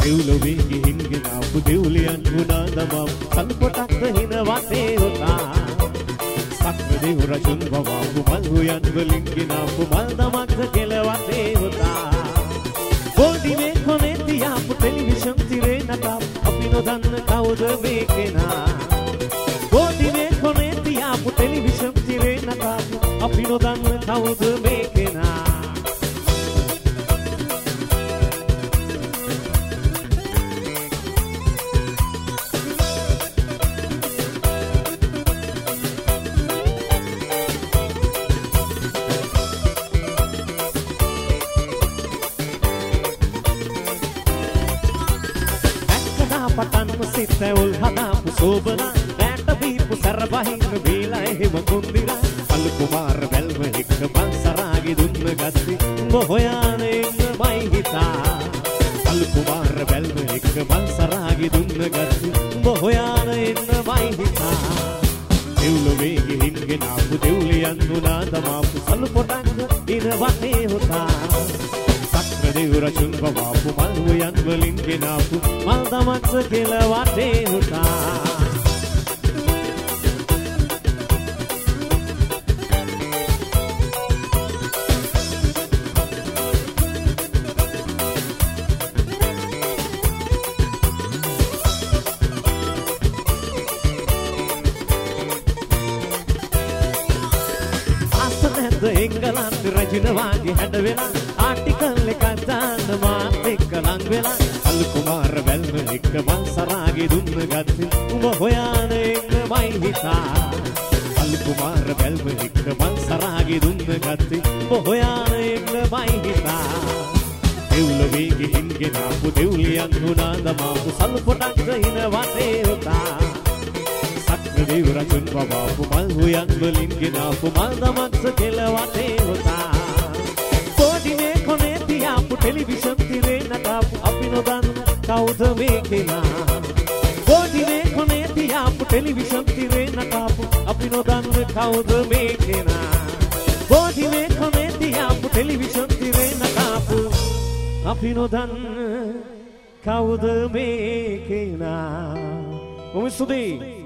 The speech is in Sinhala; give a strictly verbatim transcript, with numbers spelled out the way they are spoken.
දෙව්ලොවේ ගිහින් ගෙනාපු දෙව්ලියන් වුණා දමම් සල්පොටක්ද හින වටේ උතා සක්‍ර දෙව් රජුන් වවාපු මල් හුයන් වලින් ගෙනාපු මල් දමක්ද කෙල වටේ උතා බෝඩිමේ කොනේ තියාපු ටෙලිවිෂන් තිරේ නටා අපි නොදන්න කවුද මේ කෙනා බෝඩිමේ කොනේ තියාපු ටෙලිවිෂන් තිරේ නටා අපි නොදන්න කවුද මේ කෙනා සිතවල් හදාපු සෝබනා රැට බීපු සරබහින් බීලා එහෙම කුන්දිරා අලු කුමාර බැල්ම එක්ක බන්සරාගේ දුන්න ගස්ති උඹ හොයාන එන්නමයි හිතා අලු කුමාර බැල්ම එක්ක බන්සරාගේ දුන්න ගස්ති උඹ හොයාන එන්නමයි හිතා දෙව්ලොවේ ගිහින් ගෙනාපු දෙව්ලියන් වුණා දමාපු සලු පොටක් ඉන වටේ හොතා දෙව් රජුන් වවාපු මල් හුයන් වලින් ගෙනාපු මල් දමක්ස කෙල වටේ හුතා අසනැද්ද එංගලන්ත රජිනවාගේ හැඩ වෙලා ආටිකල් එකක් දාන්න මාත් එක්ක ලං වෙලා අලු කුමාර බැල්ම එක්ක මං සරාගේ දුන්න ගත්තින් උඹ හොයාන එන්නමයි හිතා අලු කුමාර බැල්ම එක්ක මං සරාගේ දුන්න ගත්තින් උඹ හොයාන එන්නමයි හිතා දෙව්ලොවේ ගිහින් ගෙනාපු දෙව්ලියන් වුණා දමාපු සලු පොටක් හින වටේ උතා සක්‍ර දෙව් රජුන් වවාපු මල් හුයන් වලින් ගෙනාපු මල් දමක්ස කෙල වටේ උතා බෝඩිමේ කොනේ තියාපු ටෙලිවිෂන් තිරේ නටාපු අපි නොදන්න කවුද මේ කෙනා බෝඩිමේ කොනේ තියාපු ටෙලිවිෂන් තිරේ නටාපු අපි නොදන්න කවුද මේ කෙනා බෝඩිමේ කොනේ තියාපු ටෙලිවිෂන් තිරේ නටාපු අපි නොදන්න කවුද මේ කෙනා මොමිසුදී